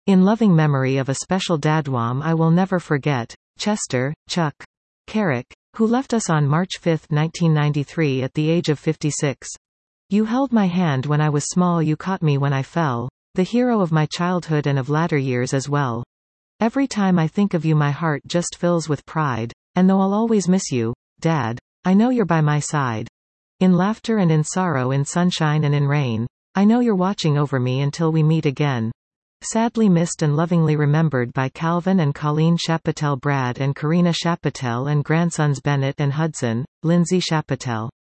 In loving memory of a special dadwom I will never forget, Chester, Chuck Carrick, who left us on March 5, 1993 at the age of 56. You held my hand when I was small, you caught me when I fell. The hero of my childhood and of latter years as well. Every time I think of you my heart just fills with pride. And though I'll always miss you, Dad, I know you're by my side. In laughter and in sorrow, in sunshine and in rain. I know you're watching over me until we meet again. Sadly missed and lovingly remembered by Calvin and Colleen Chapatel, Brad and Karina Chapatel, and grandsons Bennett and Hudson, Lindsay Chapatel.